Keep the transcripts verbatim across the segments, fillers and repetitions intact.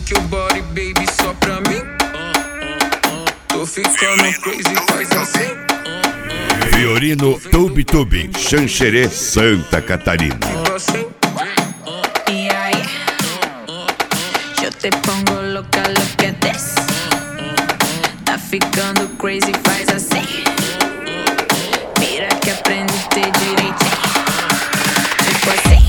que o body, baby, só pra mim. Tô ficando crazy, faz assim. Fiorino Tube Tube, Xanxerê, Santa Catarina. Y ahí, yo te pongo loca, look at this. Tá ficando crazy, faz assim. Mira que aprendiste direitinho. Tipo assim.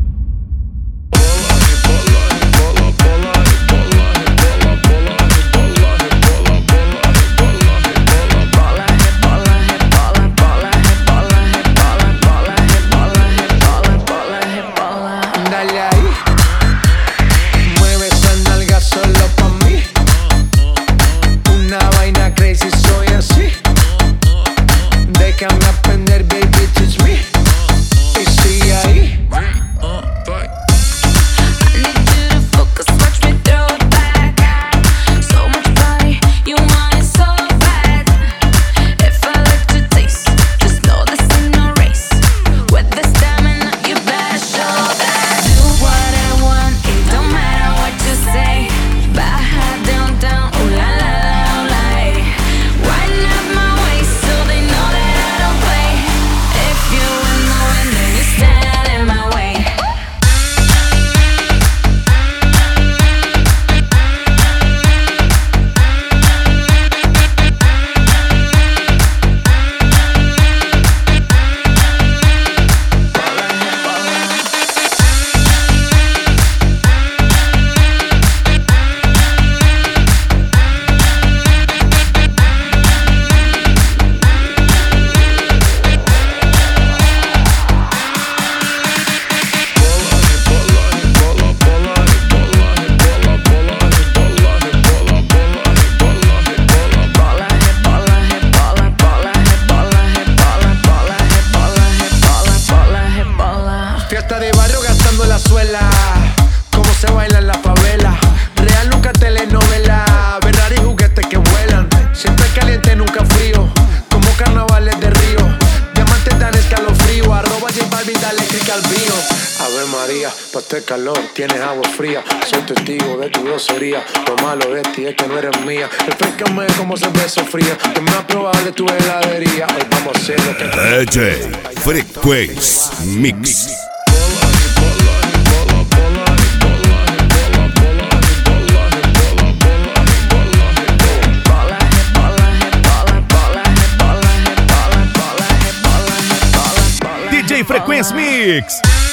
Déjame aprender, baby, teach me. Y sigue ahí. I need you to focus, watch me throw it back. So much body, you want it so bad. If I let you taste, just know this ain't no race. With the stamina, you better show that. Do what I want, it don't matter what you say. Baja down, down, ooh la la la, ooh la hey. Widen up my waist so they know that I don't play. If you in the wind, then you stand in my way. Fiesta de barrio gastando la suela. Cómo se baila en la favela. Real nunca telenovela. Ferrari juguetes que vuelan. Siempre caliente, nunca frío. Como carnavales de Río. Diamantes dan escalofrío. Arroba J Balvin, dale click al bio. Ave María, pa' este calor tienes agua fría. Soy testigo de tu grosería. Lo malo de ti es que no eres mía. Refrescame como cerveza fría. Que me has probado de tu heladería. Hoy vamos a hacer lo que D J Frequência Mix. D J Frequência Mix.